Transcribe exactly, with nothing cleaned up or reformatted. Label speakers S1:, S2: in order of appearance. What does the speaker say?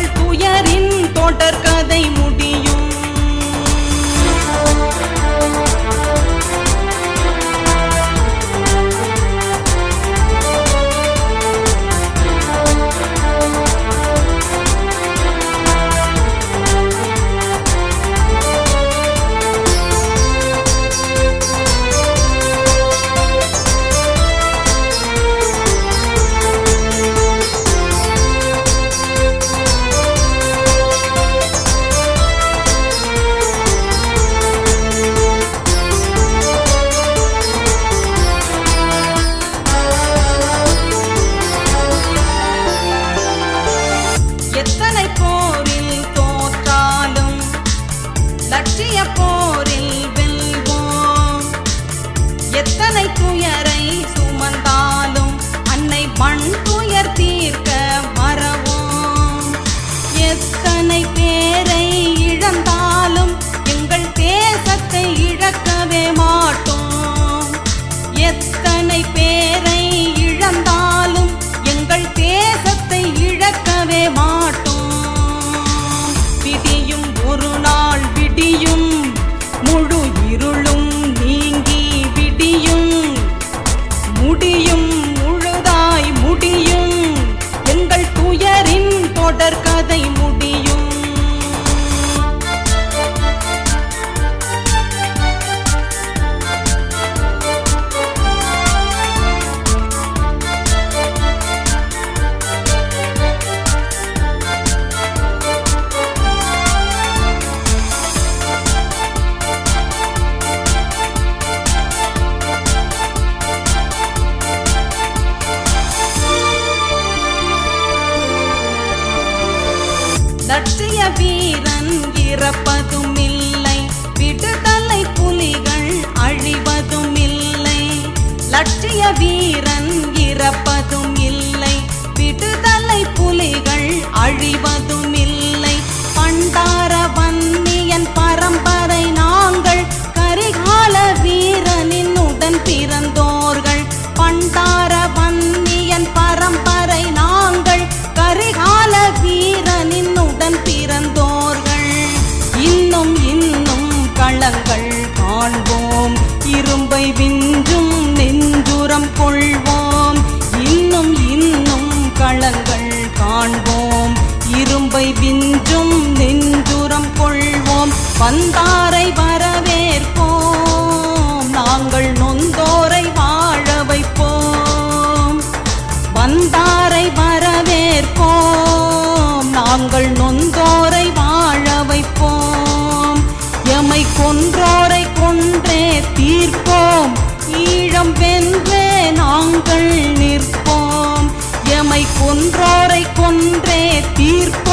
S1: எங்கள் துயரின் தொடர்கதை முடியும். எத்தனை போரில் தோற்றாலும் லட்சிய போரில் வெல்வோம். எத்தனை துயரை சுமந்தாலும் அன்னை மண் துயர் தீர்க்க மறவோம். எத்தனை பேரை இழந்தாலும் எங்கள் தேசத்தை இழக்கவே மாட்டோம். எத்தனை பேரை இழந்தாலும் எங்கள் தேசத்தை இழக்கவே மாட்டோம். விதியும் ஒரு நாள் விடியும், முழு இருளும் நீங்கி விடியும். முடியும் முழுதாய் முடியும், எங்கள் துயரின் தொடர்கதை முடியும். லட்சிய வீரன் இறப்பதும் இல்லை, விடுதலை புலிகள் அழிவதும் இல்லை. லட்சிய வீரன் இறப்பதும் இல்லை, விடுதலை புலிகள் அழிவதும் இல்லை. பண்டார வன்னியன் பரம்பரை நாங்கள், கரிகால வீரனின் உடன் பிறந்தோர்கள். பண்டார வன்னியன் பரம்பரை நாங்கள், கரிகால வீரனின் உடன் பிறந்தோர்கள். இன்னும் இன்னும் களங்கள் காண்போம், இரும்பை விஞ்சும் நெஞ்சுரம் கொள்வோம். இன்னும் இன்னும் களங்கள் காண்போம், இரும்பை விஞ்சும் நெஞ்சுரம் கொள்வோம். வந்தாரை வரவேற்போம், நாங்கள் நொந்தோரை வாழ வைப்போம். வந்தாரை வரவேற்போம், நாங்கள் நொந்தோரை வாழ வைப்போம். எமை கொன்றோரை கொன்றே தீர்ப்போம், ஈழம் வென்றே நாங்கள் நிற்போம். எமை கொன்றோரை கொன்றே தீர்ப்போம்.